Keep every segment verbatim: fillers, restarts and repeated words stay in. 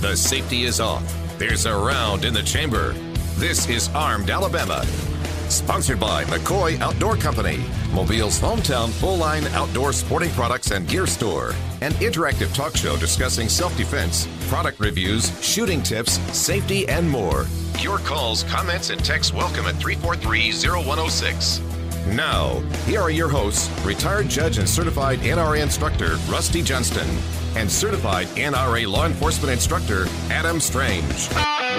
The safety is off. There's a round in the chamber. This is Armed Alabama. Sponsored by McCoy Outdoor Company, Mobile's hometown full-line outdoor sporting products and gear store. An interactive talk show discussing self-defense, product reviews, shooting tips, safety, and more. Your calls, comments, and texts welcome at three four three, zero one zero six. Now, here are your hosts, retired judge and certified N R A instructor Rusty Johnston and certified N R A law enforcement instructor Adam Strange.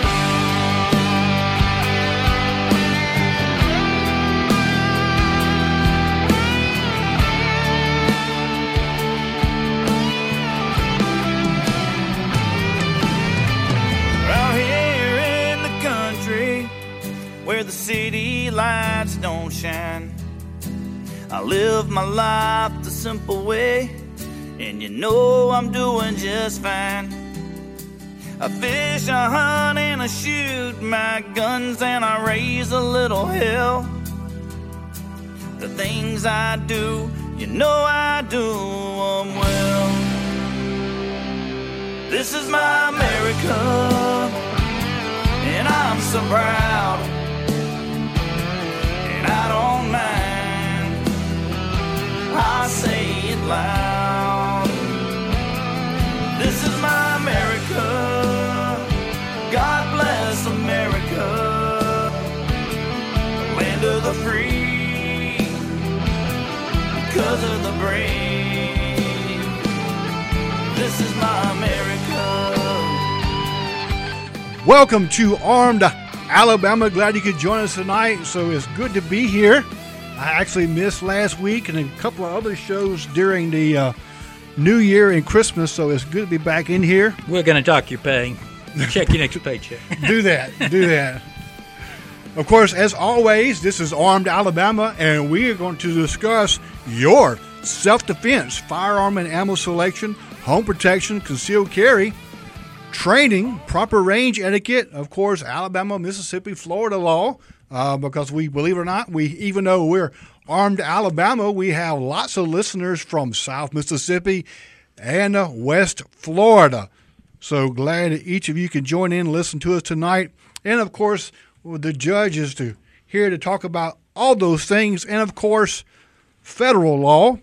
Where the city lights don't shine, I live my life the simple way, and you know I'm doing just fine. I fish, I hunt, and I shoot my guns, and I raise a little hell. The things I do, you know I do them well. This is my America, and I'm so proud. I don't mind, I say it loud. This is my America, God bless America, land of the free, because of the brave. This is my America. Welcome to Armed Alabama. Glad you could join us tonight. So it's good to be here. I actually missed last week and a couple of other shows during the uh, New Year and Christmas, so it's good to be back in here. We're going to dock your pay. Check your next paycheck. Do that. Do that. Of course, as always, this is Armed Alabama, and we are going to discuss your self-defense, firearm and ammo selection, home protection, concealed carry, training, proper range etiquette, of course, Alabama, Mississippi, Florida law, uh, because we, believe it or not, we even though we're Armed Alabama, we have lots of listeners from South Mississippi and uh, West Florida. So glad that each of you can join in and listen to us tonight. And, of course, the judge is to, here to talk about all those things and, of course, federal law.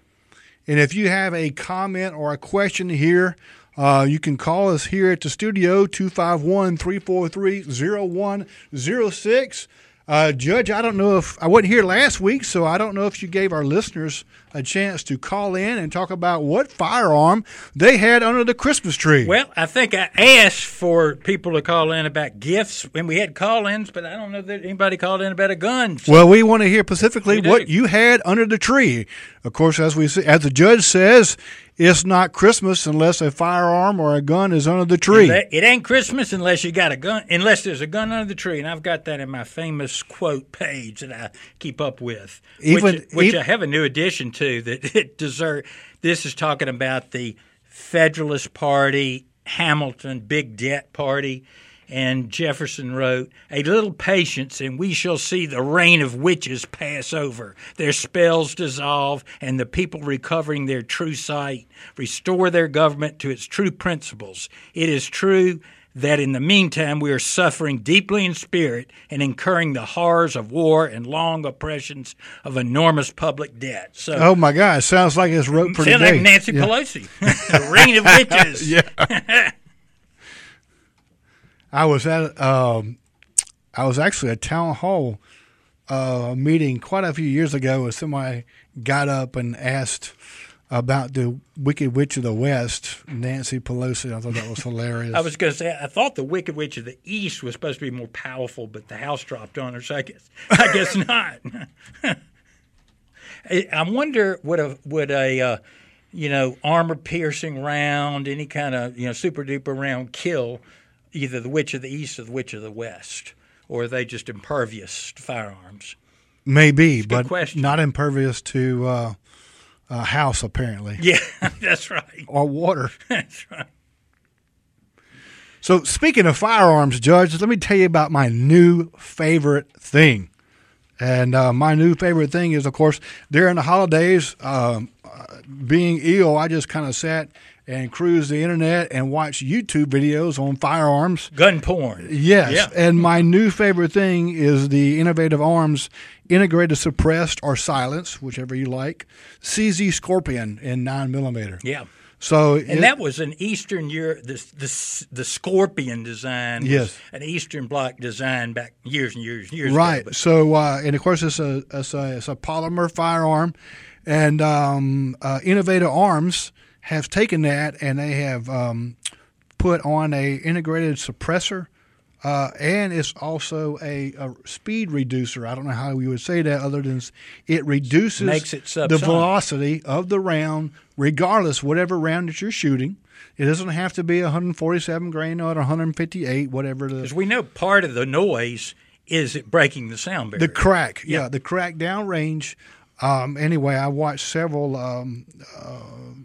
And if you have a comment or a question here, Uh, you can call us here at the studio, two five one, three four three, zero one zero six. Uh, Judge, I don't know if – I wasn't here last week, so I don't know if you gave our listeners a chance to call in and talk about what firearm they had under the Christmas tree. Well, I think I asked for people to call in about gifts, and we had call-ins, but I don't know that anybody called in about a gun. So. Well, we want to hear specifically what you had under the tree. Of course, as we as the judge says – it's not Christmas unless a firearm or a gun is under the tree. It ain't Christmas unless you got a gun, unless there's a gun under the tree, and I've got that in my famous quote page that I keep up with, Even, which, which even, I have a new addition to that it deserve. This is talking about the Federalist Party, Hamilton Big Debt Party. And Jefferson wrote, "A little patience, and we shall see the reign of witches pass over, their spells dissolve, and the people recovering their true sight restore their government to its true principles. It is true that in the meantime we are suffering deeply in spirit and incurring the horrors of war and long oppressions of enormous public debt." So, oh, my God. Sounds like it's wrote for sounds today. like Nancy yeah. Pelosi. The reign of witches. Yeah. I was at um, I was actually at a town hall uh, meeting quite a few years ago, and somebody got up and asked about the Wicked Witch of the West, Nancy Pelosi. I thought that was hilarious. I was going to say, I thought the Wicked Witch of the East was supposed to be more powerful, but the House dropped on her, so I guess I guess not. I wonder would a would a uh, you know armor piercing round, any kind of you know super duper round kill either the Witch of the East or the Witch of the West, or are they just impervious to firearms? Maybe, but question. Not impervious to uh, a house, apparently. Yeah, that's right. Or water. That's right. So speaking of firearms, Judge, let me tell you about my new favorite thing. And uh, my new favorite thing is, of course, during the holidays, um, uh, being ill, I just kind of sat and cruise the internet and watch YouTube videos on firearms. Gun porn. Yes. Yeah. And my new favorite thing is the Innovative Arms Integrated Suppressed or Silenced, whichever you like, C Z Scorpion in nine millimeter. Yeah. So and it, that was an Eastern Europe, the, the, the Scorpion design was yes. an Eastern Bloc design back years and years and years right. ago. Right. So, uh, and of course, it's a, it's a, it's a polymer firearm. And um, uh, Innovative Arms has taken that and they have um, put on a integrated suppressor. Uh, and it's also a, a speed reducer. I don't know how you would say that other than it reduces Makes it the velocity of the round, regardless whatever round that you're shooting. It doesn't have to be one forty-seven grain or one fifty-eight, whatever. Because we know part of the noise is it breaking the sound barrier. The crack, yeah, yeah the crack downrange. Um, anyway, I watched several um, uh,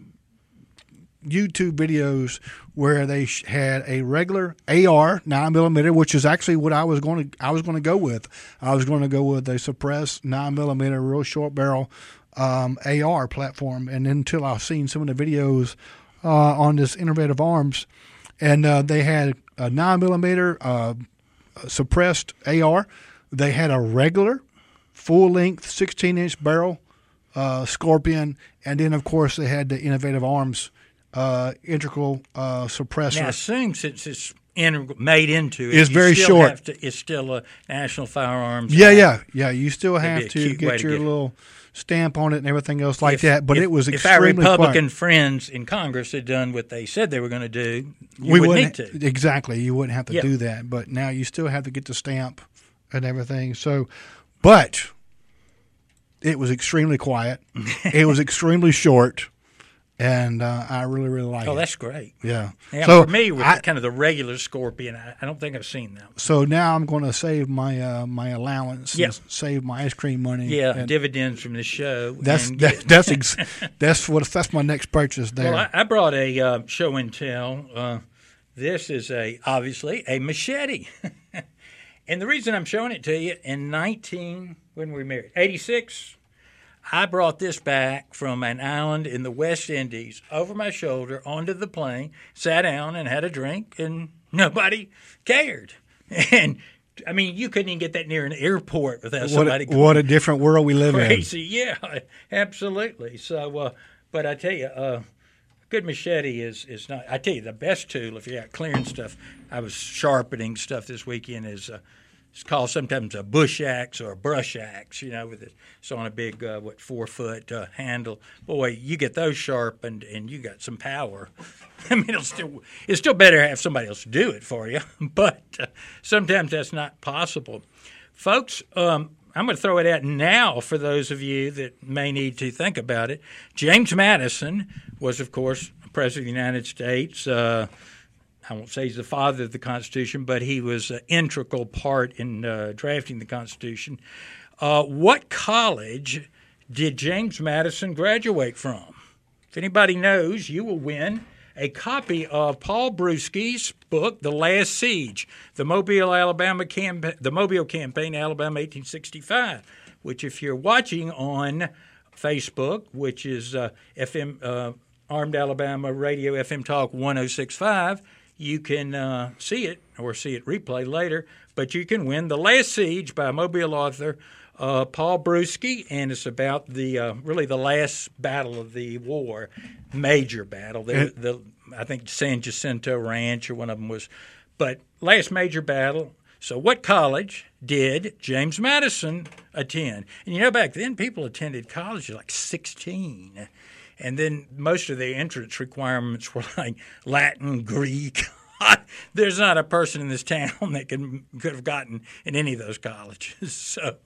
YouTube videos where they had a regular A R nine millimeter, which is actually what I was going to I was going to go with. I was going to go with a suppressed nine millimeter, real short barrel um, A R platform, and then until I've seen some of the videos uh, on this Innovative Arms, and uh, they had a nine millimeter uh, suppressed A R. They had a regular full length sixteen inch barrel uh, Scorpion, and then of course they had the Innovative Arms. Uh, integral uh, suppressor. Now, I assume since it's integral, made into it, it's you very still short. Have to, it's still a National Firearms. Yeah, Act. yeah, yeah. You still That'd have to to get to your get little stamp on it and everything else like if, that. But if, it was if extremely our Republican quiet. friends in Congress had done what they said they were going to do, you we wouldn't wouldn't need to. Exactly. You wouldn't have to yeah. do that. But now you still have to get the stamp and everything. So, but it was extremely quiet. It was extremely short. And uh, I really, really like oh, it. Oh, that's great. Yeah. Yeah, so I'm familiar with I, the, kind of the regular Scorpion. I, I don't think I've seen that. So now I'm going to save my uh, my allowance. Yeah. And save my ice cream money. Yeah, and dividends from the show. That's and that, that's ex- that's what that's my next purchase there. Well, I, I brought a uh, show and tell. Uh, this is a obviously a machete, and the reason I'm showing it to you in nineteen when were we married eighty-six. I brought this back from an island in the West Indies over my shoulder onto the plane, sat down and had a drink, and nobody cared. And, I mean, you couldn't even get that near an airport without what somebody a, what a different world we live crazy. Yeah, absolutely. So, uh, but I tell you, uh, good machete is, is not – I tell you, the best tool if you're out clearing stuff – I was sharpening stuff this weekend is uh, – it's called sometimes a bush axe or a brush axe, you know, with it. It's on a big, uh, what, four-foot uh, handle. Boy, you get those sharpened, and you got some power. I mean, it'll still, it's still better to have somebody else do it for you, but uh, sometimes that's not possible. Folks, um, I'm going to throw it out now for those of you that may need to think about it. James Madison was, of course, President of the United States. Uh, I won't say he's the father of the Constitution, but he was an integral part in uh, drafting the Constitution. Uh, what college did James Madison graduate from? If anybody knows, you will win a copy of Paul Brusky's book, The Last Siege, the Mobile, Alabama campa- the Mobile Campaign, Alabama, eighteen sixty-five, which if you're watching on Facebook, which is uh, F M uh, Armed Alabama Radio F M Talk one oh six point five, you can uh, see it or see it replay later, but you can win The Last Siege by Mobile author uh, Paul Brusky, and it's about the uh, really the last battle of the war, major battle. The, the, I think San Jacinto Ranch or one of them was, but last major battle. So what college did James Madison attend? And you know, back then people attended college at like sixteen. And then most of the entrance requirements were like Latin, Greek. There's not a person in this town that can, could have gotten in any of those colleges. So,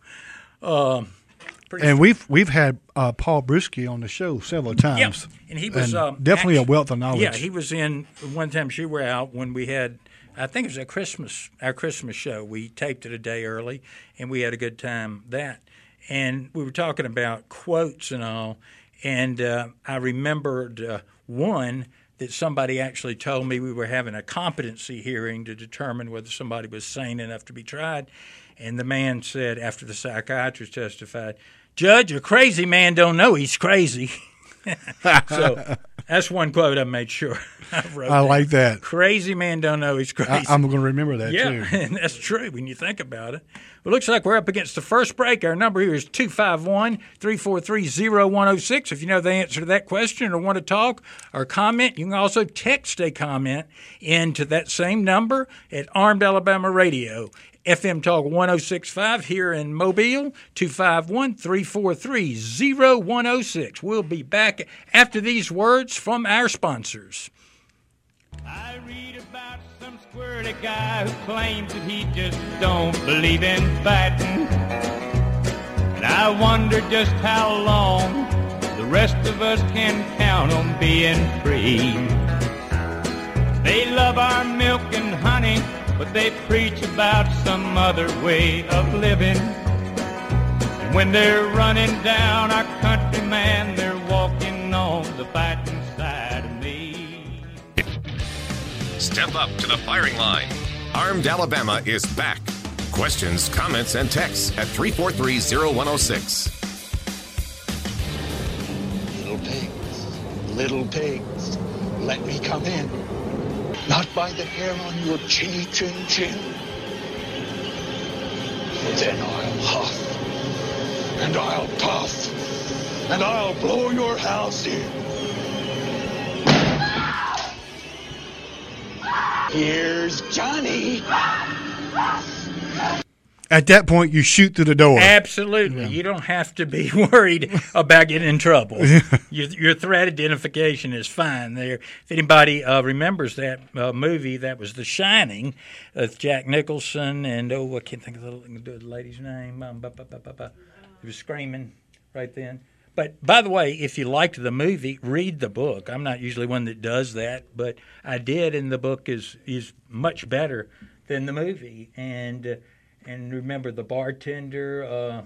um, and we've we've had uh, Paul Brusky on the show several times. Yeah, and he was and um, definitely actually, a wealth of knowledge. Yeah, he was in one time. She were out when we had. I think it was a Christmas our Christmas show. We taped it a day early, and we had a good time that. And we were talking about quotes and all. And uh, I remembered uh, one that somebody actually told me. We were having a competency hearing to determine whether somebody was sane enough to be tried. And the man said, after the psychiatrist testified, "Judge, a crazy man don't know he's crazy." So That's one quote I made sure I wrote. I like that. Crazy man don't know he's crazy. I, I'm going to remember that, yeah, too. Yeah, and that's true when you think about it. Well, looks like we're up against the first break. Our number here is two five one, three four three, zero one zero six. If you know the answer to that question or want to talk or comment, you can also text a comment into that same number at Armed Alabama Radio. F M Talk one oh six point five here in Mobile, two five one, three four three, zero one zero six. We'll be back after these words from our sponsors. I read about some squirrely guy who claims that he just don't believe in fighting. And I wonder just how long the rest of us can count on being free. They love our milk and honey, but they preach about some other way of living. And when they're running down our country, man, they're walking on the fighting side of me. Step up to the firing line. Armed Alabama is back. Questions, comments, and texts at three four three, zero one zero six. Little pigs, little pigs, let me come in. Not by the hair on your chinny chin chin. Then I'll huff, and I'll puff, and I'll blow your house in. Here's Johnny. At that point, you shoot through the door. Absolutely. Yeah. You don't have to be worried about getting in trouble. your, your threat identification is fine there. If anybody uh, remembers that uh, movie, that was The Shining with Jack Nicholson and, oh, I can't think of the, the lady's name. Um, bah, bah, bah, bah, bah. He was screaming right then. But, by the way, if you liked the movie, read the book. I'm not usually one that does that, but I did, and the book is, is much better than the movie. And... Uh, And remember the bartender, uh,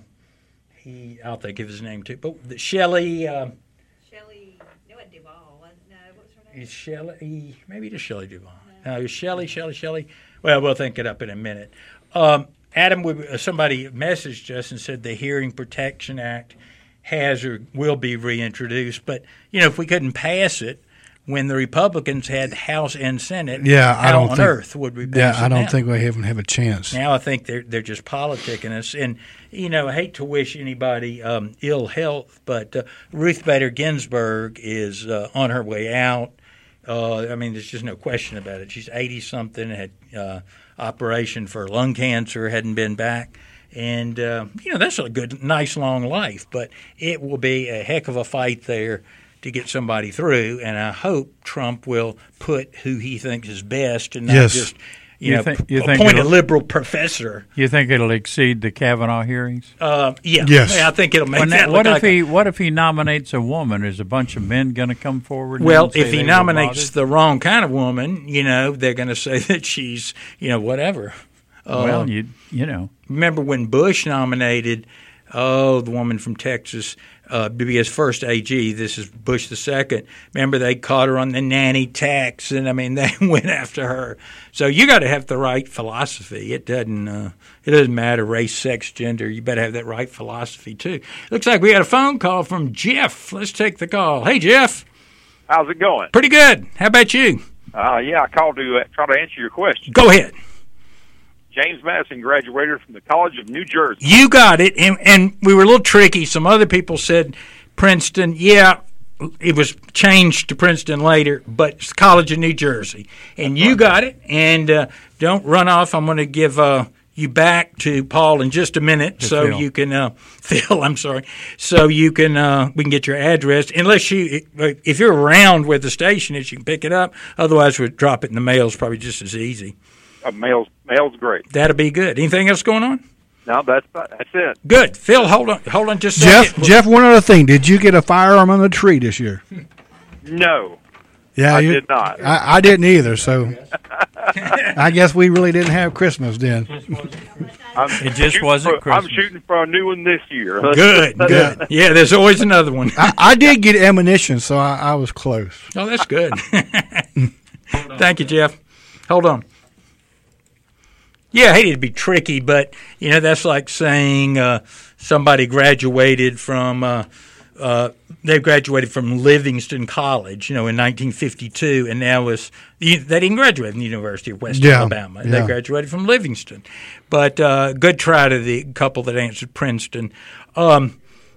he, I'll think of his name too, but the Shelley. Uh, Shelley, no, it Duvall, wasn't no, what was her name? Is Shelley, maybe it is Shelley Duvall. No, no Shelley, Shelley, Shelley. Well, we'll think it up in a minute. Um, Adam, uh, somebody messaged us and said the Hearing Protection Act has or will be reintroduced, but, you know, if we couldn't pass it, when the Republicans had House and Senate, yeah, I how don't on think, earth would we pass yeah, it I don't now? think we even have a chance. Now I think they're they're just politicking us, and you know I hate to wish anybody um, ill health, but uh, Ruth Bader Ginsburg is uh, on her way out. Uh, I mean, there's just no question about it. She's eighty something, had uh, operation for lung cancer, hadn't been back. And, uh, you know, that's a good, nice, long life, but it will be a heck of a fight there to get somebody through, and I hope Trump will put who he thinks is best and not yes. just, you, you know, think, you appoint think a liberal professor. You think it'll exceed the Kavanaugh hearings? Uh, yeah. Yes. I think it'll make when that, that what look if like he a, What if he nominates a woman? Is a bunch of men going to come forward? Well, and say if he they nominates the wrong kind of woman, you know, they're going to say that she's, you know, whatever. Uh, well, you you know. Remember when Bush nominated, oh, the woman from Texas uh, to be his first A G. This is Bush the second. Remember they caught her on the nanny tax, and I mean they went after her. So you got to have the right philosophy. It doesn't uh, it doesn't matter race, sex, gender. You better have that right philosophy too. Looks like we got a phone call from Jeff. Let's take the call. Hey Jeff, how's it going? Pretty good. How about you? Uh, yeah, I called to uh, try to answer your question. Go ahead. James Madison graduated from the College of New Jersey. You got it, and, and we were a little tricky. Some other people said Princeton. Yeah, it was changed to Princeton later, but it's College of New Jersey. And you got it, and uh, don't run off. I'm going to give uh, you back to Paul in just a minute to so Phil. you can uh, – Phil, I'm sorry. So you can uh, – we can get your address. Unless you – if you're around where the station is, you can pick it up. Otherwise, we'll drop it in the mail. It's probably just as easy. Uh, mail's, mail's great. That'll be good. Anything else going on? No, that's that's it. Good. Phil, hold on hold on just a Jeff, second. Jeff, one other thing. Did you get a firearm on the tree this year? No. Yeah, I you, did not. I, I didn't either, so I guess we really didn't have Christmas then. I'm It just wasn't for, Christmas. I'm shooting for a new one this year. Good, good. Yeah, there's always another one. I, I did get ammunition, so I, I was close. Oh, that's good. Thank you, Jeff. Hold on. Yeah, I hate it to be tricky, but, you know, that's like saying uh, somebody graduated from uh, uh, they graduated from Livingston College, you know, in nineteen fifty-two, and now was they didn't graduate from the University of West yeah, Alabama. Yeah. They graduated from Livingston. But uh, good try to the couple that answered Princeton. Um,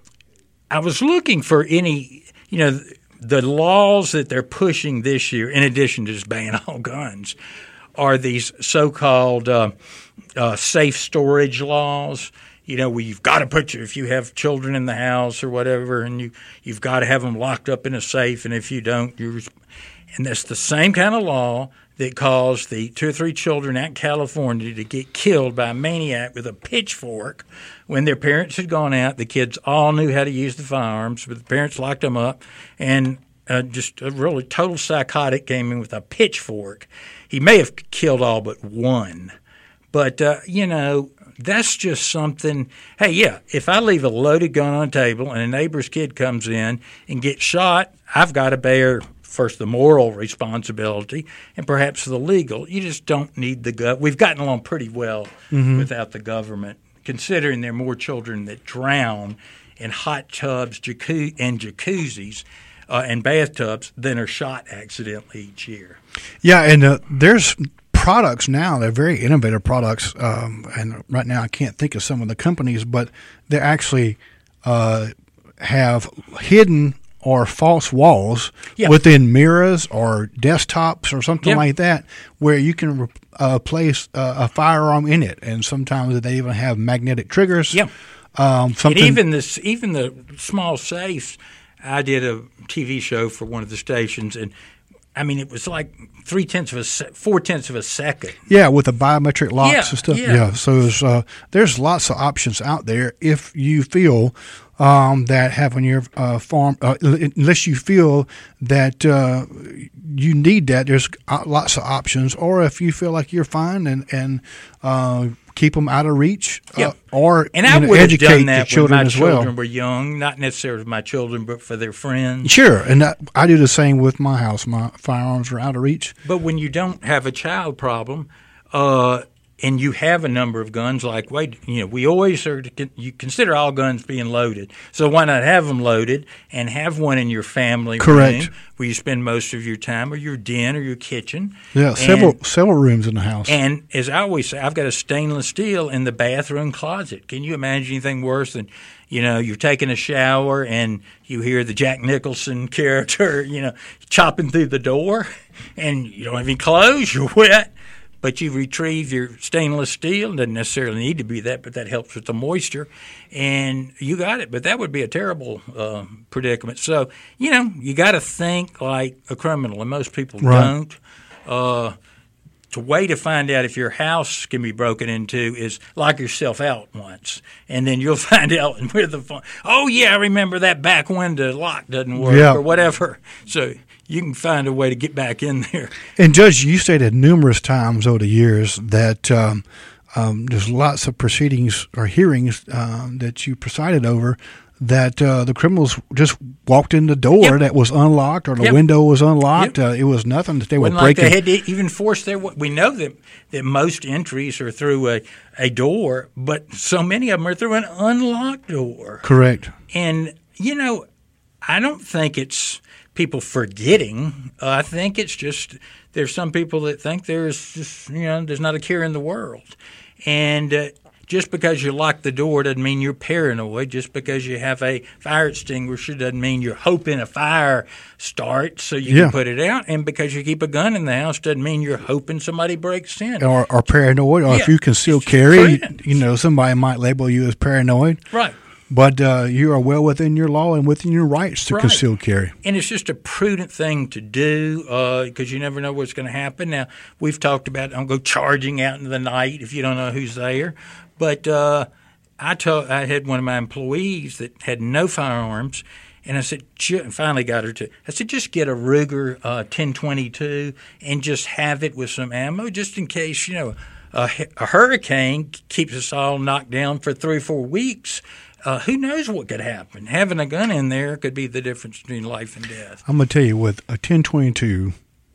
I was looking for any, you know, the laws that they're pushing this year, in addition to just banning all guns, are these so-called uh, uh, safe storage laws. You know, where you've got to put your, if you have children in the house or whatever, and you, you've got to have them locked up in a safe, and if you don't, you're – and that's the same kind of law that caused the two or three children out in California to get killed by a maniac with a pitchfork when their parents had gone out. The kids all knew how to use the firearms, but the parents locked them up, and uh, just a really total psychotic came in with a pitchfork. He may have killed all but one. But, uh, you know – that's just something. Hey, yeah, if I leave a loaded gun on the table and a neighbor's kid comes in and gets shot, I've got to bear first the moral responsibility and perhaps the legal. You just don't need the gun. We've gotten along pretty well mm-hmm. without the government, considering there are more children that drown in hot tubs jacu- and jacuzzis uh, and bathtubs than are shot accidentally each year. Yeah, and uh, there's products now. They're very innovative products, um, and right now I can't think of some of the companies, but they actually uh, have hidden or false walls yeah. within mirrors or desktops or something yeah. like that, where you can uh, place uh, a firearm in it, and sometimes they even have magnetic triggers. Yeah, um, something. And even this, even the small safes. I did a T V show for one of the stations, and I mean, it was like three tenths of a se- four tenths of a second. Yeah, with the biometric locks yeah, and stuff. Yeah, yeah. So there's, uh, there's lots of options out there if you feel um, that having your uh, farm, uh, unless you feel that uh, you need that, there's lots of options. Or if you feel like you're fine and and uh, keep them out of reach, yeah. uh, or and I you know, would educate have done that the children when my as children well. were young, not necessarily my children, but for their friends. Sure, and that, I do the same with my house. My firearms are out of reach. But when you don't have a child problem, uh, and you have a number of guns, like wait, you know, we always are. To, you consider all guns being loaded, so why not have them loaded and have one in your family Correct. room where you spend most of your time, or your den, or your kitchen. Yeah, and, several several rooms in the house. And as I always say, I've got a stainless steel in the bathroom closet. Can you imagine anything worse than, you know, you're taking a shower and you hear the Jack Nicholson character, you know, chopping through the door, and you don't have any clothes, you're wet. But you retrieve your stainless steel. It doesn't necessarily need to be that, but that helps with the moisture. And you got it. But that would be a terrible uh, predicament. So, you know, you got to think like a criminal, and most people right. don't. Uh, the way to find out if your house can be broken into is lock yourself out once, and then you'll find out where the phone. Oh, yeah, I remember that back window lock doesn't work yeah. or whatever. So you can find a way to get back in there. And, Judge, you stated numerous times over the years that um, um, there's lots of proceedings or hearings uh, that you presided over that uh, the criminals just walked in the door yep. that was unlocked or the yep. window was unlocked. Yep. Uh, it was nothing that they Wasn't were breaking. Like they had to even force their. We know that that most entries are through a, a door, but so many of them are through an unlocked door. Correct. And, you know, I don't think it's people forgetting. Uh, I think it's just there's some people that think there's just, you know, there's not a care in the world. And uh, just because you lock the door doesn't mean you're paranoid. Just because you have a fire extinguisher doesn't mean you're hoping a fire starts so you yeah. can put it out. And because you keep a gun in the house doesn't mean you're hoping somebody breaks in. Or, or paranoid. Or yeah. if you conceal carry, you know, somebody might label you as paranoid. Right. But uh, you are well within your law and within your rights to right. conceal carry. And it's just a prudent thing to do because uh, you never know what's going to happen. Now, we've talked about don't go charging out into the night if you don't know who's there. But uh, I told I had one of my employees that had no firearms, and I said, finally got her to, I said, just get a Ruger uh, ten twenty-two and just have it with some ammo just in case, you know, a, a hurricane keeps us all knocked down for three or four weeks. Uh, who knows what could happen? Having a gun in there could be the difference between life and death. I'm going to tell you, with a ten twenty-two,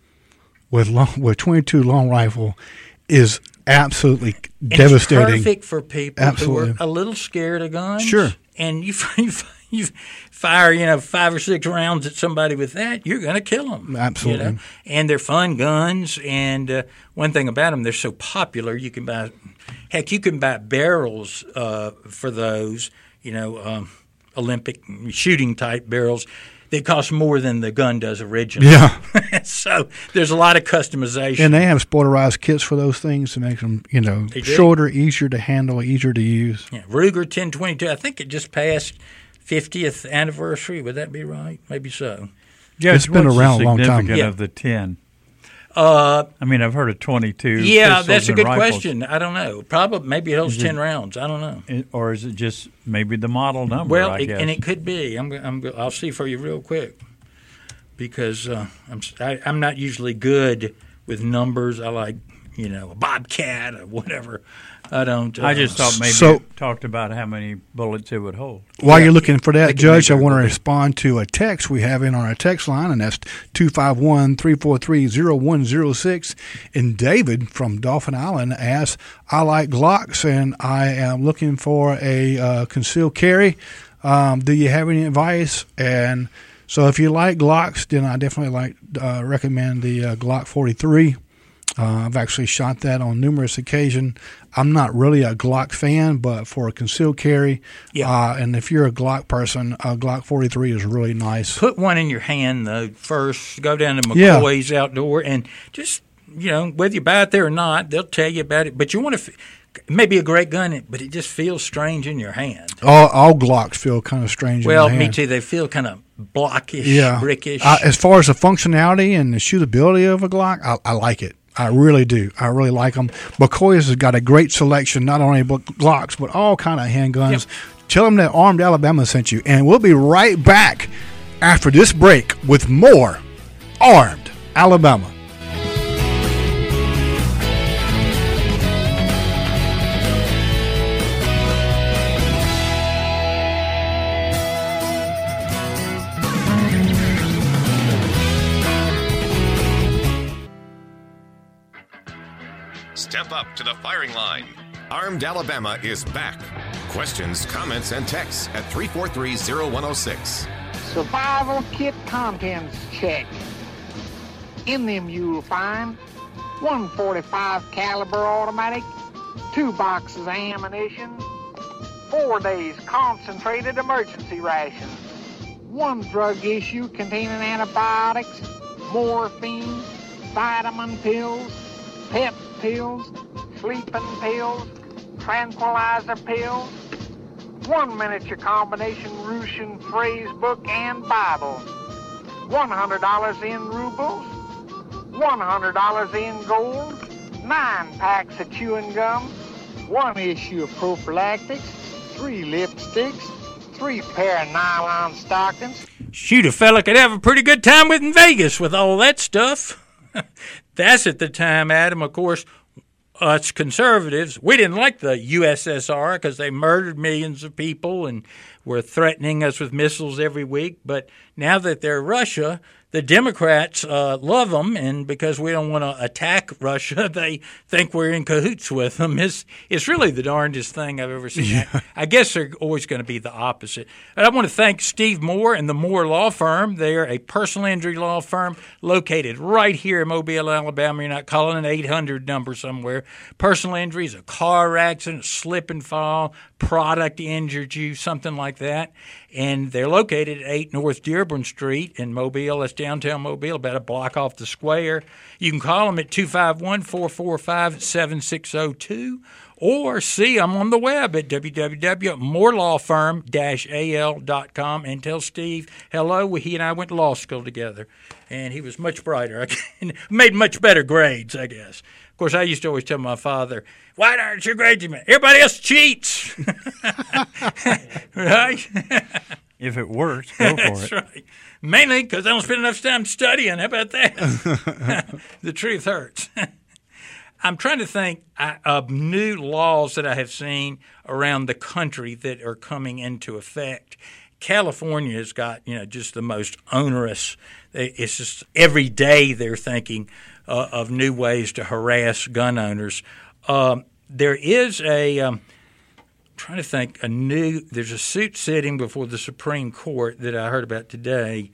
with long, with twenty-two long rifle, is absolutely and devastating. It's perfect for people absolutely. who are a little scared of guns. Sure. and you you, you fire you know five or six rounds at somebody with that, you're going to kill them. Absolutely. You know? And they're fun guns. And uh, one thing about them, they're so popular. You can buy, heck, you can buy barrels uh, for those. You know, um, Olympic shooting type barrels. They cost more than the gun does originally. Yeah. So there's a lot of customization. And they have spoilerized kits for those things to make them, you know, shorter, easier to handle, easier to use. Yeah. Ruger ten twenty-two, I think it just passed fiftieth anniversary. Would that be right? Maybe so. Yeah, it's been around a long time. Significant Yeah. of the ten. Uh, I mean, I've heard of twenty-two. Yeah, that's a good rifles. question. I don't know. Probably, maybe it holds Is ten it, rounds. I don't know. It, or is it just maybe the model number? Well, I it, guess. and it could be. I'm, I'm, I'll see for you real quick because uh, I'm, I, I'm not usually good with numbers. I like, you know, a Bobcat or whatever. I don't. Uh, I just thought maybe So- it talked about how many bullets it would hold. While Yeah. you're looking for that, They can Judge, I make want to it- respond to a text we have in on our text line, and that's two five one, three four three, zero one zero six. And David from Dauphin Island asks, I like Glocks, and I am looking for a uh, concealed carry. Um, do you have any advice? And so if you like Glocks, then I definitely like uh, recommend the uh, Glock forty-three. Uh, I've actually shot that on numerous occasions. I'm not really a Glock fan, but for a concealed carry, Yeah. uh, and if you're a Glock person, a Glock forty-three is really nice. Put one in your hand though first. Go down to Yeah. McCoy's Outdoor and just you know whether you buy it there or not, they'll tell you about it. But you want to. F- Maybe a great gun, but it just feels strange in your hand. All, all Glocks feel kind of strange Well, in my me hand. too. They feel kind of blockish, Yeah. brickish. Uh, as far as the functionality and the shootability of a Glock, I, I like it. I really do. I really like them. McCoy's has got a great selection, not only Glocks, but all kind of handguns. Yep. Tell them that Armed Alabama sent you. And we'll be right back after this break with more Armed Alabama. Step up to the firing line. Armed Alabama is back. Questions, comments, and texts at three four three, zero one zero six. Survival kit contents check. In them you'll find one forty-five caliber automatic, two boxes of ammunition, four days concentrated emergency rations, one drug issue containing antibiotics, morphine, vitamin pills, pep pills, sleeping pills, tranquilizer pills, one miniature combination Russian phrase book and Bible, one hundred dollars in rubles, one hundred dollars in gold, nine packs of chewing gum, one issue of prophylactics, three lipsticks, three pair of nylon stockings. Shoot, a fella could have a pretty good time with in Vegas with all that stuff. That's at the time, Adam, of course, us conservatives, we didn't like the U S S R because they murdered millions of people and were threatening us with missiles every week. But now that they're Russia, the Democrats uh, love them, and because we don't want to attack Russia, they think we're in cahoots with them. It's, it's really the darndest thing I've ever seen. Yeah. I, I guess they're always going to be the opposite. But I want to thank Steve Moore and the Moore Law Firm. They're a personal injury law firm located right here in Mobile, Alabama. You're not calling an eight hundred number somewhere. Personal injuries, a car accident, slip and fall, product injured you, something like that. And they're located at eight North Dearborn Street in Mobile. That's downtown Mobile, about a block off the square. You can call them at two five one, four four five, seven six zero two or see them on the web at w w w dot more law firm dash a l dot com and tell Steve hello. He and I went to law school together, and he was much brighter. I made much better grades, I guess. Of course, I used to always tell my father, why aren't your grades? Everybody else cheats. Right? If it works, go for That's it. right. Mainly because I don't spend enough time studying. How about that? The truth hurts. I'm trying to think of new laws that I have seen around the country that are coming into effect. California has got, you know, just the most onerous. It's just every day they're thinking uh, of new ways to harass gun owners. Um, there is a um, trying to think, a new – there's a suit sitting before the Supreme Court that I heard about today,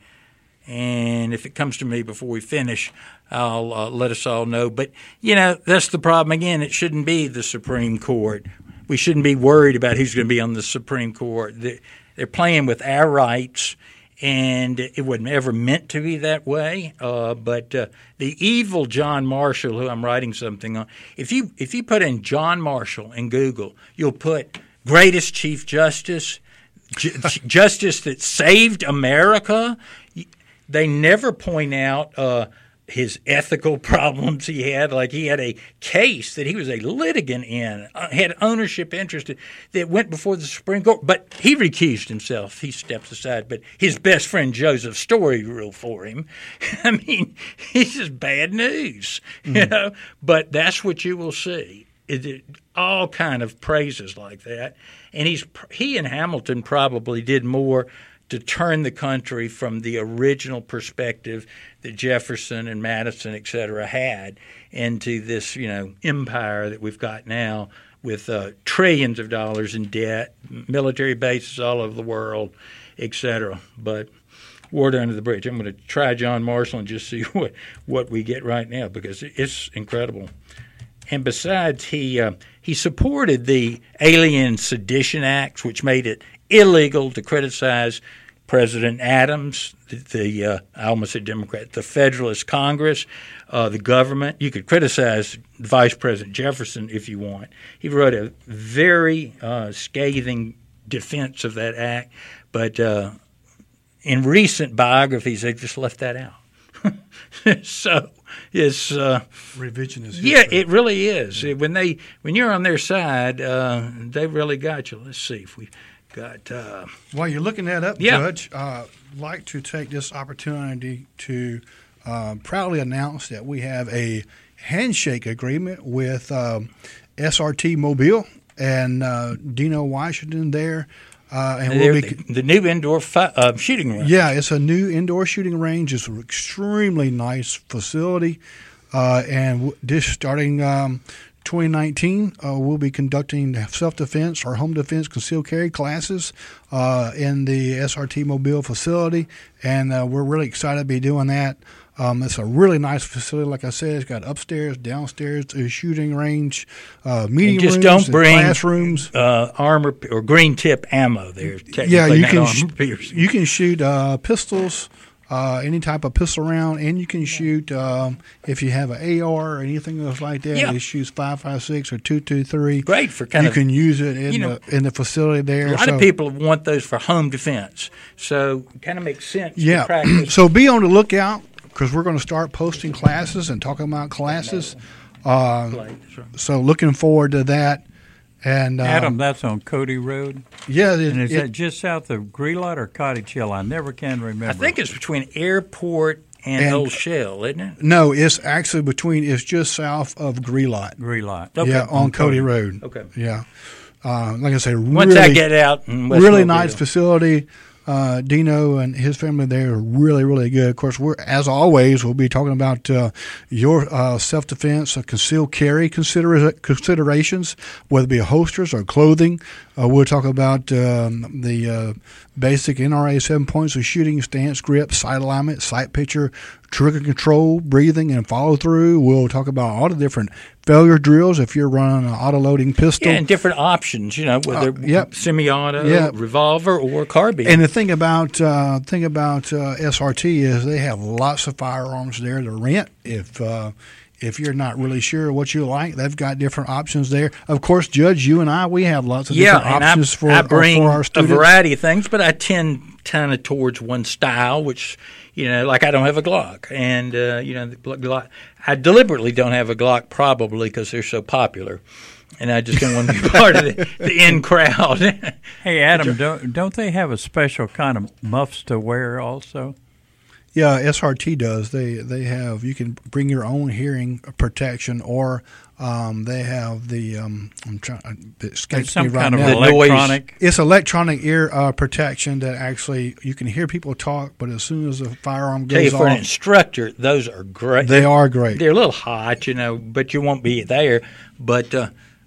and if it comes to me before we finish, I'll uh, let us all know. But, you know, that's the problem. Again, it shouldn't be the Supreme Court. We shouldn't be worried about who's going to be on the Supreme Court. They're playing with our rights, and it wasn't ever meant to be that way. Uh, but uh, the evil John Marshall, who I'm writing something on, if you if you put in John Marshall in Google, you'll put greatest Chief Justice, ju- justice that saved America. They never point out uh, his ethical problems he had. Like he had a case that he was a litigant in, uh, had ownership interest that went before the Supreme Court, but he recused himself. He steps aside, but his best friend Joseph Story ruled for him. I mean, it's just bad news, mm. you know. But that's what you will see. It, it, all kind of praises like that, and he's he and Hamilton probably did more to turn the country from the original perspective that Jefferson and Madison, et cetera, had into this, you know, empire that we've got now with uh, trillions of dollars in debt, military bases all over the world, et cetera. But water under the bridge. I'm going to try John Marshall and just see what, what we get right now because it's incredible. And besides, he uh, he supported the Alien Sedition Acts, which made it illegal to criticize President Adams, the, the uh, I almost said Democrat, the Federalist Congress, uh, the government. You could criticize Vice President Jefferson if you want. He wrote a very uh, scathing defense of that act, but uh, in recent biographies, they've just left that out. So it's uh, revisionist history. Yeah, it really is. Yeah. When they when you're on their side, uh, they really got you. Let's see if we got. Uh, While you're looking that up, yeah. Judge, uh, I'd like to take this opportunity to uh, proudly announce that we have a handshake agreement with um, S R T Mobile and uh, Dino Washington there. Uh, and we'll be, the, the new indoor fi- uh, shooting range. Yeah, it's a new indoor shooting range. It's an extremely nice facility. Uh, and w- this starting um, twenty nineteen, uh, we'll be conducting self-defense or home defense concealed carry classes uh, in the S R T Mobile facility. And uh, we're really excited to be doing that. Um, it's a really nice facility. Like I said, it's got upstairs, downstairs, a shooting range, uh, meeting and just rooms, don't and bring classrooms. Uh, armor or green tip ammo there. Yeah, you not can armor sh- piercing. you can shoot uh, pistols, uh, any type of pistol round, and you can shoot um, if you have an A R or anything else like that. Yeah. It shoots five five six or two two three. Great for kind you of. You can use it in you know, the in the facility there. A lot so, of people want those for home defense, so it kind of makes sense. Yeah. To practice. So be on the lookout, because we're going to start posting classes and talking about classes. Uh, so looking forward to that. And um, Adam, that's on Cody Road? Yeah. It, and is it, that just south of Greenlight or Cottage Hill? I never can remember. I think it's between Airport and, and Old Shell, isn't it? No, it's actually between, it's just south of Greenlight. Greenlight. Okay. Yeah, on, on Cody, Cody Road. Okay. Yeah. Uh, like I say, once really, I get out, in West really Mobile. nice facility. Uh, Dino and his family there are really, really good. Of course, we're as always we'll be talking about uh, your uh, self-defense, uh, concealed carry consider- considerations, whether it be holsters or clothing. Uh, we'll talk about um, the uh, basic N R A seven points of shooting: stance, grip, sight alignment, sight picture, trigger control, breathing, and follow through. We'll talk about all the different failure drills if you're running an auto-loading pistol. Yeah, and different options, you know, whether uh, yep. semi-auto, yep. revolver, or carbine. And the thing about uh, thing about uh, S R T is they have lots of firearms there to rent. If uh, if you're not really sure what you like, they've got different options there. Of course, Judge, you and I, we have lots of yeah, different options I, for, I bring for our students. a variety of things, but I tend kind of towards one style, which, you know, like I don't have a Glock. And, uh, you know, the Glock, I deliberately don't have a Glock probably because they're so popular. And I just don't want to be part of the, the in crowd. Hey, Adam, don't, don't they have a special kind of muffs to wear also? Yeah, S R T does. They they have. You can bring your own hearing protection, or um, they have the. Um, I'm trying. It escapes some me right kind of now. electronic. It's electronic ear uh, protection that actually you can hear people talk, but as soon as the firearm goes Tell you, for off, an instructor, those are great. They are great. They're a little hot, you know, but you won't be there. But uh,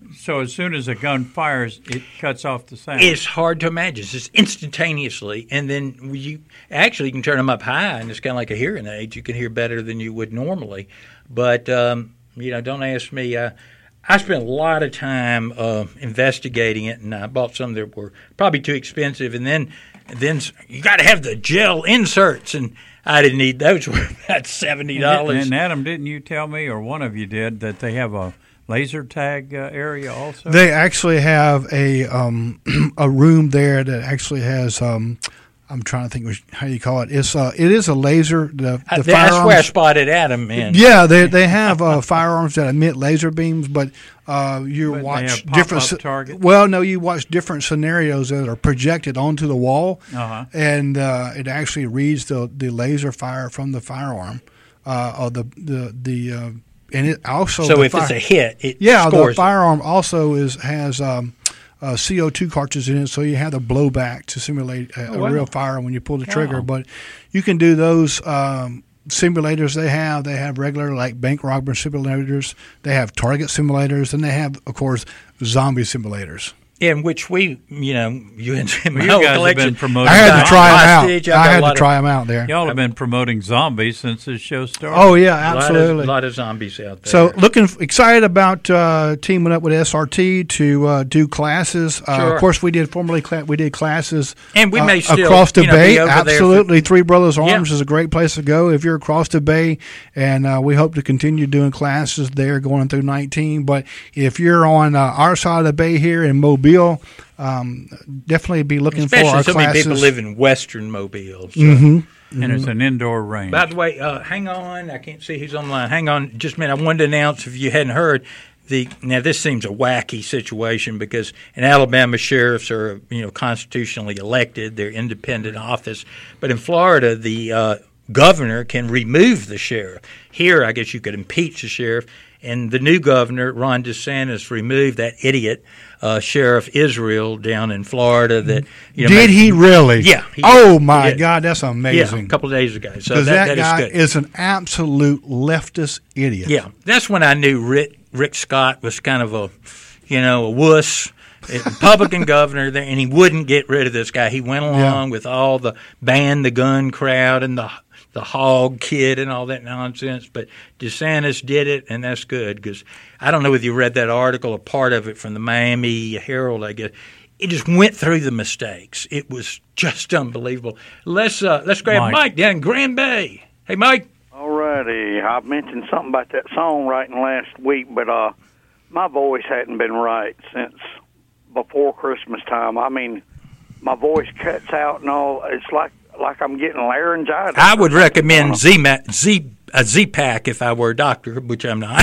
So as soon as a gun fires, it cuts off the sound. It's hard to imagine. It's just instantaneously, and then you actually can turn them up high, and it's kind of like a hearing aid. You can hear better than you would normally. But um, you know, don't ask me. Uh, I spent a lot of time uh, investigating it, and I bought some that were probably too expensive. And then, then you got to have the gel inserts, and I didn't need those. Were about seventy dollars. And, and Adam, didn't you tell me, or one of you did, that they have a laser tag uh, area also? They actually have a um, a room there that actually has. Um, I'm trying to think how you call it. It's uh, it is a laser. The, the That's where I spotted Adam, man. Yeah, they they have uh, firearms that emit laser beams, but uh, you but watch they have different. Target? Well, no, you watch different scenarios that are projected onto the wall, uh-huh. and uh, it actually reads the, the laser fire from the firearm, uh, or the the the. Uh, and it also so the if fire, it's a hit, it yeah, scores the firearm it. also is has. Um, Uh, C O two cartridge in it, so you have the blowback to simulate a, oh, wow. a real fire when you pull the wow. trigger. But you can do those um, simulators they have. They have regular, like, bank robbery simulators. They have target simulators. And they have, of course, zombie simulators. In which we, you know, you and my well, whole you guys collection. have been promoting. I had to try them out. Hostage. I had to of, try them out there. Y'all have been promoting zombies since this show started. Oh yeah, absolutely. A lot of, lot of zombies out there. So looking f- excited about uh, teaming up with S R T to uh, do classes. Uh, Sure. Of course, we did formerly cla- we did classes, and we may uh, still, across the you know, bay. be over Absolutely, there for, Three Brothers Arms yeah. is a great place to go if you're across the bay, and uh, we hope to continue doing classes there going through nineteen. But if you're on uh, our side of the bay here in Mobile. Um, definitely be looking Especially for our so classes. many people live in Western Mobile. So. Mm-hmm. And mm-hmm. it's an indoor range. By the way, uh, hang on. I can't see who's on the line. Hang on just a minute. I wanted to announce, if you hadn't heard, the now this seems a wacky situation because in Alabama, sheriffs are you know constitutionally elected. They're independent office. But in Florida, the uh, governor can remove the sheriff. Here, I guess you could impeach the sheriff. And the new governor, Ron DeSantis, removed that idiot uh, Sheriff Israel down in Florida. That you know, did made, he really? Yeah. He oh my did. God, that's amazing. Yeah, a couple of days ago. So because that, that, that guy is, good. is an absolute leftist idiot. Yeah, that's when I knew Rick Rick Scott was kind of a, you know, a wuss. Republican governor there, and he wouldn't get rid of this guy. He went along Yeah. with all the ban the gun crowd and the the hog kid and all that nonsense. But DeSantis did it, and that's good because I don't know if you read that article, a part of it from the Miami Herald, I guess. It just went through the mistakes. It was just unbelievable. Let's uh, let's grab Mike. Mike down in Grand Bay. Hey, Mike. All righty. I mentioned something about that songwriting last week, but uh, my voice hadn't been right since before Christmas time. I mean, my voice cuts out and all. It's like like I'm getting laryngitis. I would recommend Z Z a Z-Pack if I were a doctor, which I'm not.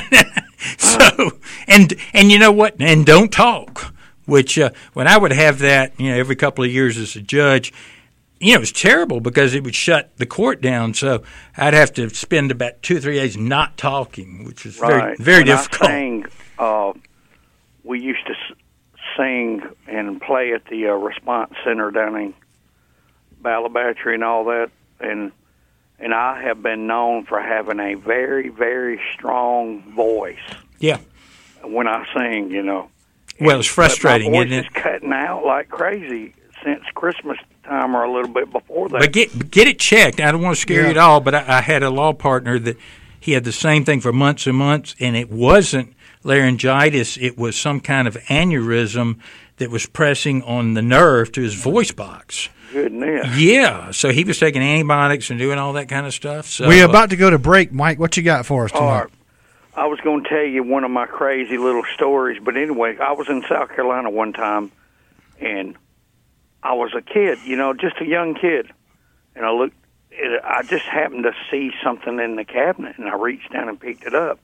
so and and you know what? And don't talk. Which uh, when I would have that, you know, every couple of years as a judge, you know, it was terrible because it would shut the court down. So I'd have to spend about two or three days not talking, which was very right. very when difficult. I sang, uh, we used to sing and play at the uh, response center down in Balabatry and all that, and and I have been known for having a very, very strong voice. Yeah. When I sing, you know. Well, it's frustrating, but my voice isn't it? is cutting out like crazy since Christmas time or a little bit before that. But get get it checked. I don't want to scare Yeah. you at all, but I, I had a law partner that he had the same thing for months and months, and it wasn't laryngitis. It was some kind of aneurysm that was pressing on the nerve to his voice box. Goodness. Yeah, so he was taking antibiotics and doing all that kind of stuff. So, We're about to go to break, Mike. What you got for us tonight? All right. I was going to tell you one of my crazy little stories, but anyway, I was in South Carolina one time, and I was a kid, you know, just a young kid, and I looked, it, I just happened to see something in the cabinet, and I reached down and picked it up,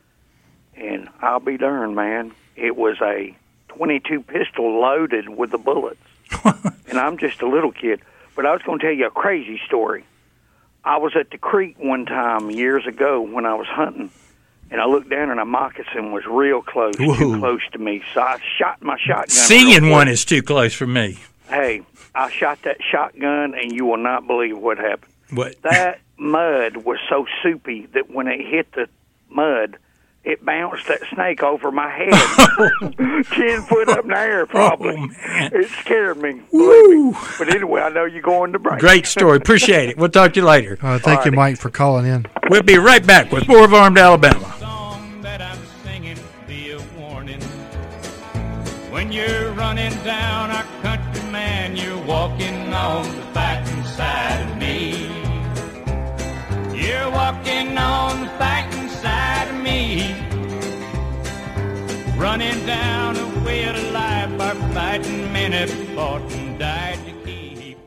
and I'll be darned, man, it was a twenty-two pistol loaded with the bullets, and I'm just a little kid, but I was going to tell you a crazy story. I was at the creek one time years ago when I was hunting, and I looked down and a moccasin was real close, Whoa. too close to me. So I shot my shotgun. Seeing one is too close for me. Hey, I shot that shotgun, and you will not believe what happened. What? That mud was so soupy that when it hit the mud, it bounced that snake over my head, ten foot up in the air, probably. Oh, man. It scared me, believe me. But anyway, I know you're going to break. Great story. Appreciate it. We'll talk to you later. Uh, thank All you, righty. Mike, for calling in. We'll be right back with more of Armed Alabama. Song that I'm singing be a warning. When you're running down our country, man, you're walking on the fighting side of me. You're walking on the fighting side of me. Running down a way of life our fighting men have fought and died to keep.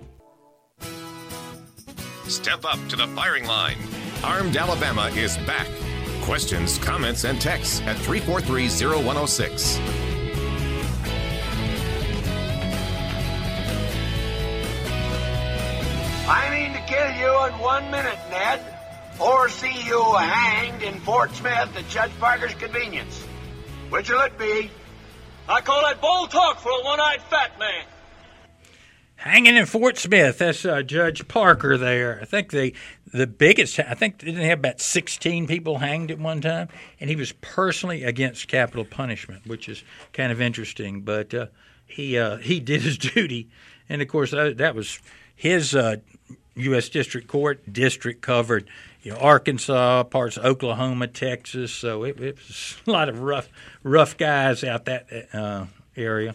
Step up to the firing line. Armed Alabama is back. Questions, comments, and texts at three four three, zero one zero six. I mean to kill you in one minute, Ned, or see you hanged in Fort Smith at Judge Parker's convenience. Which will it be? I call that bold talk for a one-eyed fat man. Hanging in Fort Smith, that's uh, Judge Parker there. I think the the biggest, I think they didn't have about sixteen people hanged at one time, and he was personally against capital punishment, which is kind of interesting. But uh, he uh, he did his duty, and of course that, that was his uh, U S District Court district covered, you know, Arkansas, parts of Oklahoma, Texas. So it, it was a lot of rough rough guys out that uh, area.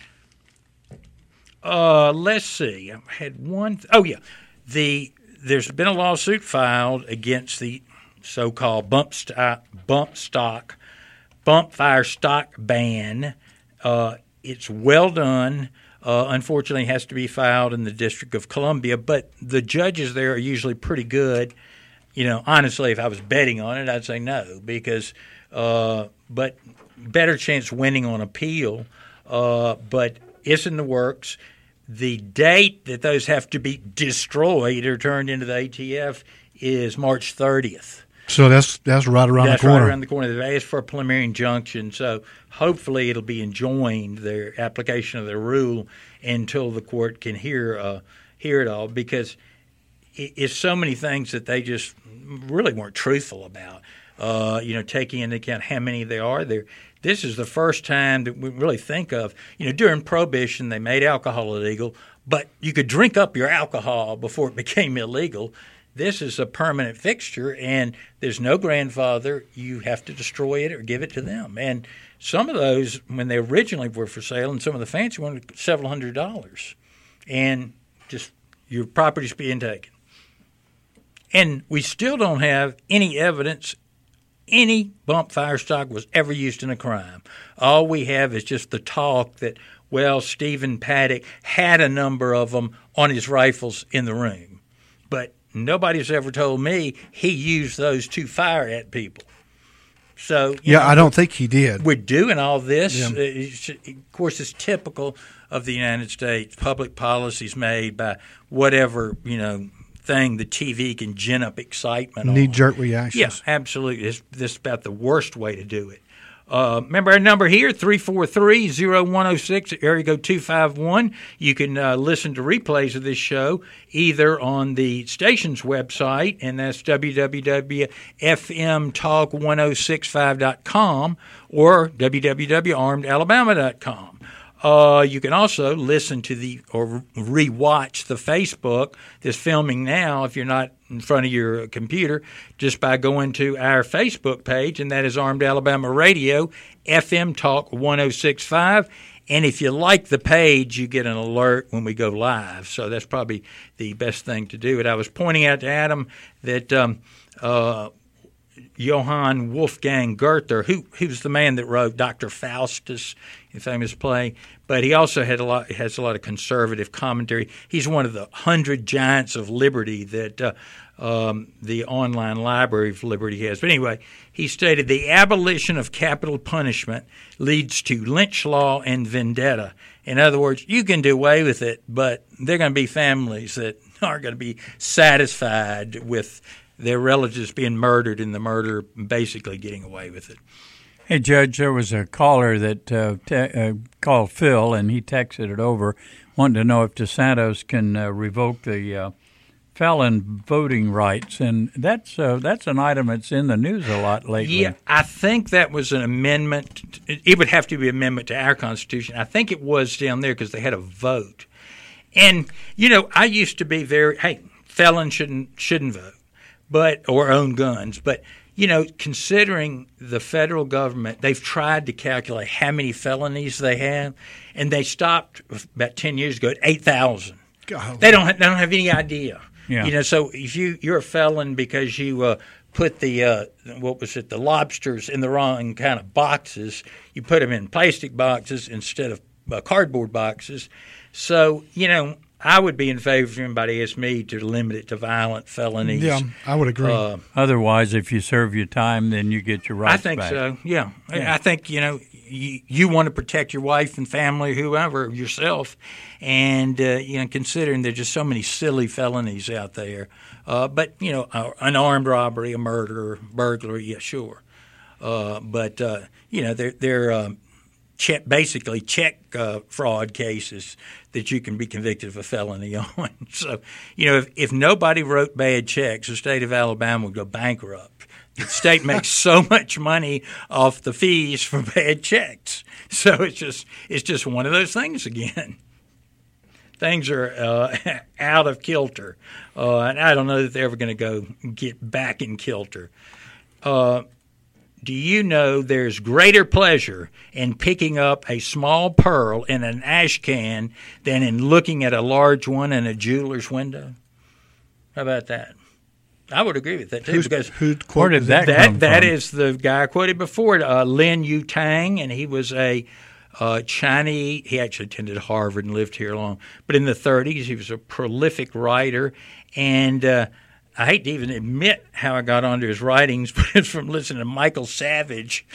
Uh, let's see. I had one. Th- oh yeah, the there's been a lawsuit filed against the so-called bump stock, bump stock, bump fire stock ban. Uh, it's well done. Uh, unfortunately, it has to be filed in the District of Columbia, but the judges there are usually pretty good. You know, honestly, if I was betting on it, I'd say no, because uh, but better chance winning on appeal. Uh, but it's in the works. The date that those have to be destroyed or turned into the A T F is March thirtieth. So that's that's right around that's the corner. That's right around the corner. They've asked for a preliminary injunction, so hopefully it'll be enjoined, their application of the rule, until the court can hear uh, hear it all, because it's so many things that they just really weren't truthful about. Uh, you know, taking into account how many there are there. This is the first time that we really think of, you know, during Prohibition they made alcohol illegal, but you could drink up your alcohol before it became illegal. This is a permanent fixture, and there's no grandfather. You have to destroy it or give it to them. And some of those, when they originally were for sale, and some of the fancy ones, were several hundred dollars. And just your property's being taken. And we still don't have any evidence any bump fire stock was ever used in a crime. All we have is just the talk that, well, Stephen Paddock had a number of them on his rifles in the room. But nobody's ever told me he used those to fire at people. So you yeah, know, I don't think he did. We're doing all this. Yeah. Uh, it's, of course, it's typical of the United States. Public policies made by whatever, you know, thing the T V can gin up excitement on. Knee-jerk reactions. Yeah, absolutely. It's, this is about the worst way to do it. Uh, remember our number here, three four three, zero one zero six, area code two five one. You can uh, listen to replays of this show either on the station's website, and that's w w w dot f m talk one oh six five dot com, or w w w dot armed alabama dot com. Uh, you can also listen to the or rewatch the Facebook that's filming now if you're not in front of your computer, just by going to our Facebook page, and that is Armed Alabama Radio, F M Talk one oh six five. And if you like the page, you get an alert when we go live. So that's probably the best thing to do. And I was pointing out to Adam that um, uh, Johann Wolfgang Goethe, who who's the man that wrote Doctor Faustus, a famous play, but he also had a lot has a lot of conservative commentary. He's one of the hundred giants of liberty that uh, um, the online Library of Liberty has. But anyway, he stated the abolition of capital punishment leads to lynch law and vendetta. In other words, you can do away with it, but there are going to be families that aren't going to be satisfied with their relatives being murdered and the murderer basically getting away with it. Hey, Judge, there was a caller that uh, te- uh, called Phil, and he texted it over, wanting to know if DeSantis can uh, revoke the uh, felon voting rights, and that's uh, that's an item that's in the news a lot lately. Yeah, I think that was an amendment. It would have to be an amendment to our Constitution. I think it was down there because they had a vote. And, you know, I used to be very, hey, felons shouldn't shouldn't vote, but or own guns. But, you know, considering the federal government, they've tried to calculate how many felonies they have, and they stopped about ten years ago at eight thousand. They don't have, they don't have any idea. Yeah. You know, so if you, you're a felon because you uh, put the, uh, what was it, the lobsters in the wrong kind of boxes, you put them in plastic boxes instead of uh, cardboard boxes. So, you know, I would be in favor if anybody asked me to limit it to violent felonies. Yeah, I would agree. Uh, Otherwise, if you serve your time, then you get your rights I think back. so, yeah. Yeah. I think, you know, you, you want to protect your wife and family, whoever, yourself, and, uh, you know, considering there's just so many silly felonies out there. Uh, but, you know, uh, an armed robbery, a murder, burglary, yeah, sure. Uh, but, uh, you know, they're, they're um, check, basically check uh, fraud cases that you can be convicted of a felony on. So, you know, if, if nobody wrote bad checks, the state of Alabama would go bankrupt. The state makes so much money off the fees for bad checks. So it's just it's just one of those things again. Things are uh, out of kilter. Uh, and I don't know that they're ever going to go get back in kilter. Uh, do you know there's greater pleasure in picking up a small pearl in an ash can than in looking at a large one in a jeweler's window? How about that? I would agree with that too. Who's, because who quoted that? That come that from? is the guy I quoted before, uh, Lin Yu Tang, and he was a uh, Chinese. He actually attended Harvard and lived here long. But in the thirties, he was a prolific writer, and uh, I hate to even admit how I got onto his writings, but it's from listening to Michael Savage.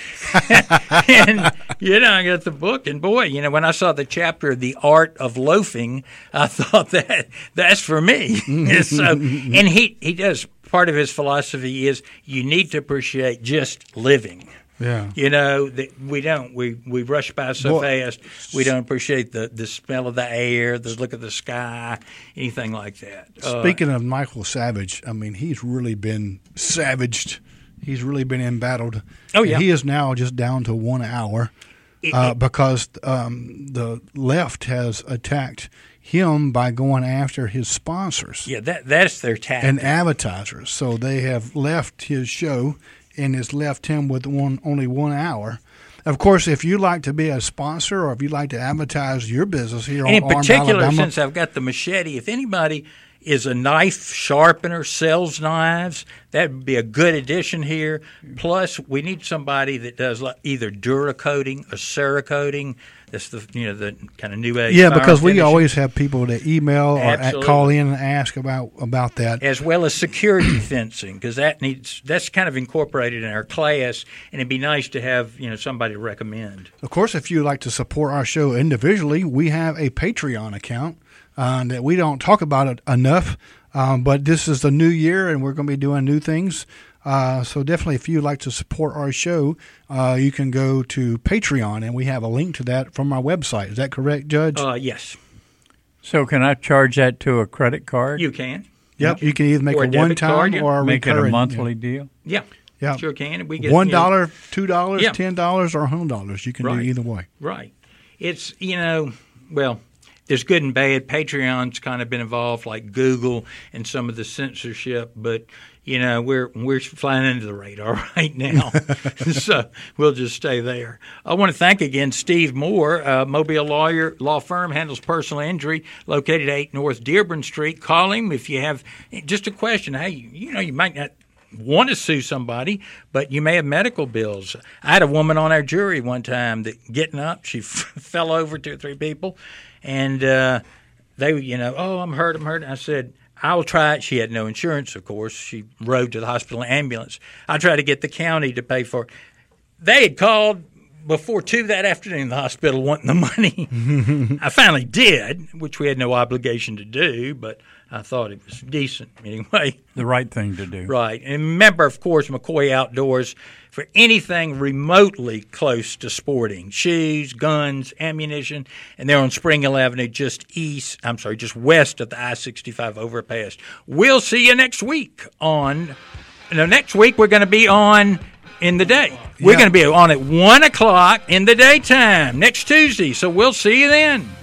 And, you know, I got the book, and boy, you know, when I saw the chapter, The Art of Loafing, I thought that that's for me. So, and he, he does, part of his philosophy is you need to appreciate just living. Yeah. You know, the, we don't. We, we rush by so Boy, fast, we don't appreciate the, the smell of the air, the look of the sky, anything like that. Speaking uh, of Michael Savage, I mean, he's really been savaged. He's really been embattled. Oh, yeah. He is now just down to one hour uh, because um, the left has attacked him by going after his sponsors. Yeah, that that's their tactic. And advertisers. So they have left his show and has left him with one only one hour. Of course, if you like to be a sponsor or if you like to advertise your business here and on in particular, Alabama, since I've got the machete, if anybody is a knife sharpener, sells knives, that would be a good addition here. Plus, we need somebody that does either Duracoating or Cerakoting. That's the you know the kind of new age. Yeah, because we finishing. always have people that email or Absolutely. call in and ask about about that, as well as security fencing, because that needs that's kind of incorporated in our class, and it'd be nice to have you know somebody to recommend. Of course, if you'd like to support our show individually, we have a Patreon account uh, that we don't talk about it enough. Um, but this is the new year, and we're going to be doing new things. Uh, so definitely, if you'd like to support our show, uh, you can go to Patreon, and we have a link to that from our website. Is that correct, Judge? Uh, yes. So can I charge that to a credit card? You can. Yep. You can either make Or a a debit one-time card, yeah. or a Make it a recurring, monthly yeah. deal? Yeah. Yeah. Sure can. We get One you know, dollar, two dollars, Yeah. ten dollars, or a hundred dollars. You can Right. do either way. Right. It's, you know, well, there's good and bad. Patreon's kind of been involved like Google and some of the censorship, but, you know, we're we're flying under the radar right now. So we'll just stay there. I want to thank again Steve Moore, uh, Mobile lawyer, law firm, handles personal injury, located at eight North Dearborn Street. Call him if you have just a question. Hey, you, you know, you might not want to sue somebody, but you may have medical bills. I had a woman on our jury one time that getting up, she f- fell over two or three people, and uh, they, you know, oh, I'm hurt, I'm hurt. I said, I'll try it. She had no insurance, of course. She rode to the hospital in an ambulance. I tried to get the county to pay for it. They had called before two that afternoon, the hospital wanting the money. I finally did, which we had no obligation to do, but I thought it was decent anyway. The right thing to do. Right. And remember, of course, McCoy Outdoors, for anything remotely close to sporting, shoes, guns, ammunition, and they're on Spring Hill Avenue just east, I'm sorry, just west of the I sixty-five overpass. We'll see you next week on, no, next week we're going to be on in the day. We're yeah. going to be on at one o'clock in the daytime next Tuesday, so we'll see you then.